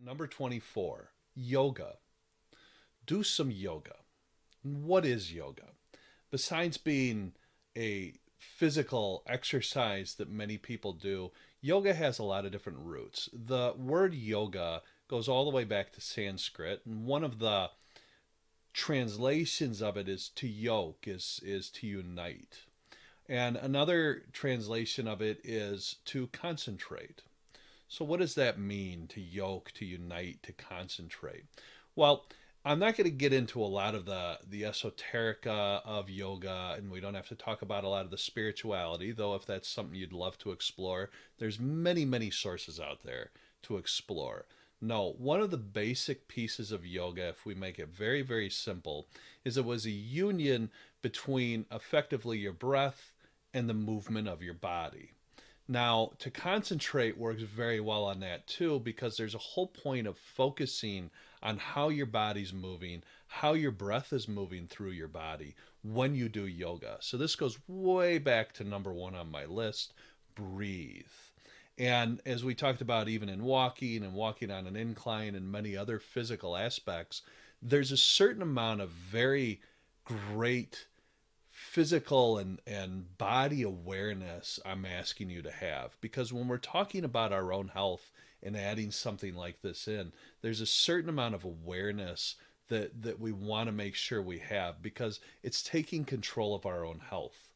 Number 24, yoga. Do some yoga. What is yoga? Besides being a physical exercise that many people do, yoga has a lot of different roots. The word yoga goes all the way back to Sanskrit, and one of the translations of it is to yoke, is to unite. And another translation of it is to concentrate. So, what does that mean to yoke, to unite, to concentrate? Well, I'm not going to get into a lot of the esoterica of yoga, and we don't have to talk about a lot of the spirituality, though if that's something you'd love to explore, there's many, many sources out there to explore. No, one of the basic pieces of yoga, if we make it very, very simple, is it was a union between effectively your breath and the movement of your body. Now, to concentrate works very well on that too, because there's a whole point of focusing on how your body's moving, how your breath is moving through your body when you do yoga. So, this goes way back to number one on my list, breathe. And as we talked about, even in walking and walking on an incline and many other physical aspects, there's a certain amount of very great physical and body awareness I'm asking you to have. Because when we're talking about our own health and adding something like this in, there's a certain amount of awareness that we want to make sure we have, because it's taking control of our own health.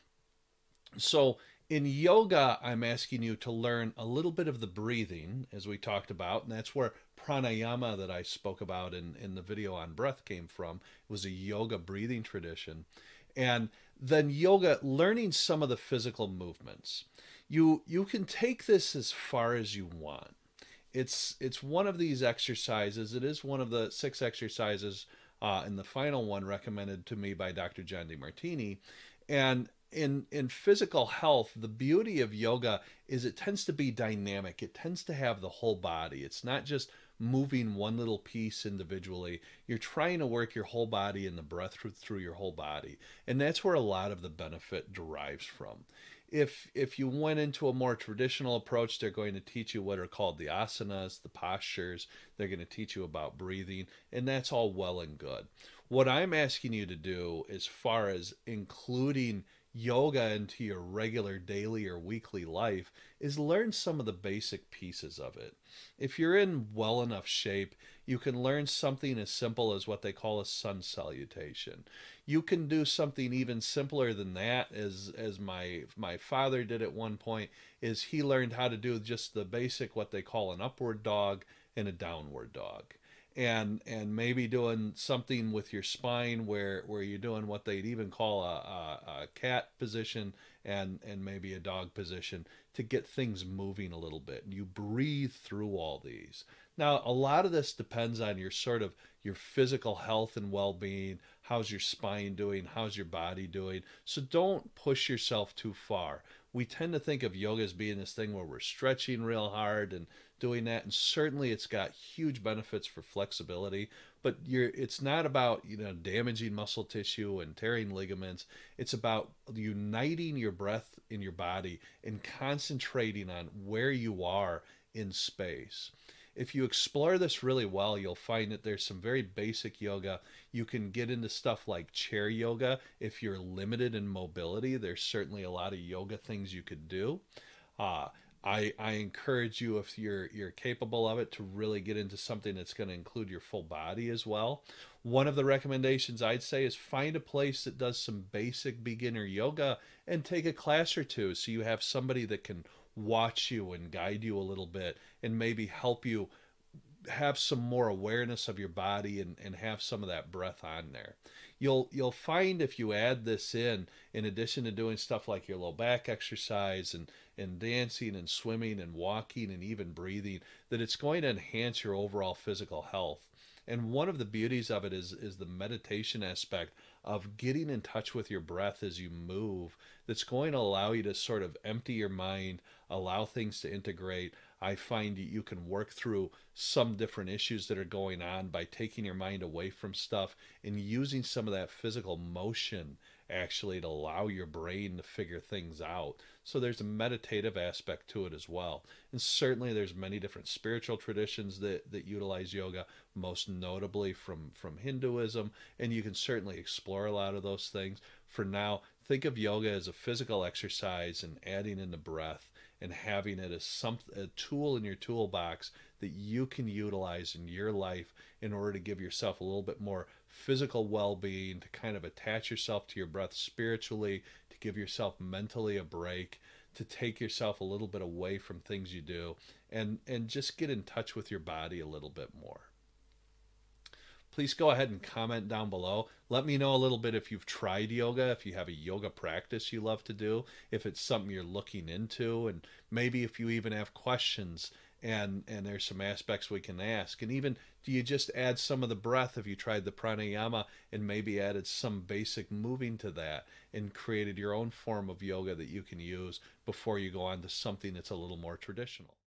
So in yoga, I'm asking you to learn a little bit of the breathing, as we talked about, and that's where pranayama that I spoke about in the video on breath came from. It was a yoga breathing tradition. And then yoga, learning some of the physical movements. You can take this as far as you want. It's one of these exercises. It is one of the six exercises, and the final one recommended to me by Dr. John Demartini. And in physical health, the beauty of yoga is it tends to be dynamic. It tends to have the whole body. It's not just moving one little piece individually. You're trying to work your whole body and the breath through your whole body. And that's where a lot of the benefit derives from. If you went into a more traditional approach, they're going to teach you what are called the asanas, the postures. They're going to teach you about breathing, and that's all well and good. What I'm asking you to do, as far as including yoga into your regular daily or weekly life, is learn some of the basic pieces of it. If you're in well enough shape, you can learn something as simple as what they call a sun salutation. You can do something even simpler than that, as my father did at one point, is he learned how to do just the basic what they call an upward dog and a downward dog. And maybe doing something with your spine where you're doing what they'd even call a cat position and maybe a dog position to get things moving a little bit. And you breathe through all these. Now, a lot of this depends on your sort of your physical health and well-being. How's your spine doing? How's your body doing? So don't push yourself too far. We tend to think of yoga as being this thing where we're stretching real hard and doing that, and certainly it's got huge benefits for flexibility, but it's not about damaging muscle tissue and tearing ligaments. It's about uniting your breath in your body and concentrating on where you are in space. If you explore this really well, you'll find that there's some very basic yoga. You can get into stuff like chair yoga. If you're limited in mobility, there's certainly a lot of yoga things you could do. Uh, I encourage you, if you're capable of it, to really get into something that's going to include your full body as well. One of the recommendations I'd say is find a place that does some basic beginner yoga and take a class or two, so you have somebody that can watch you and guide you a little bit and maybe help you have some more awareness of your body and have some of that breath on there. You'll find if you add this in addition to doing stuff like your low back exercise and dancing and swimming and walking and even breathing, that it's going to enhance your overall physical health. And one of the beauties of it is the meditation aspect of getting in touch with your breath as you move, that's going to allow you to sort of empty your mind, allow things to integrate. I find you can work through some different issues that are going on by taking your mind away from stuff and using some of that physical motion actually to allow your brain to figure things out. So there's a meditative aspect to it as well. And certainly there's many different spiritual traditions that utilize yoga, most notably from Hinduism, and you can certainly explore a lot of those things. For now, think of yoga as a physical exercise and adding in the breath and having it as a tool in your toolbox that you can utilize in your life in order to give yourself a little bit more physical well-being, to kind of attach yourself to your breath spiritually, to give yourself mentally a break, to take yourself a little bit away from things you do, and just get in touch with your body a little bit more. Please go ahead and comment down below. Let me know a little bit if you've tried yoga, if you have a yoga practice you love to do, if it's something you're looking into, and maybe if you even have questions and there's some aspects we can ask. And even, do you just add some of the breath? Have you tried the pranayama and maybe added some basic moving to that and created your own form of yoga that you can use before you go on to something that's a little more traditional?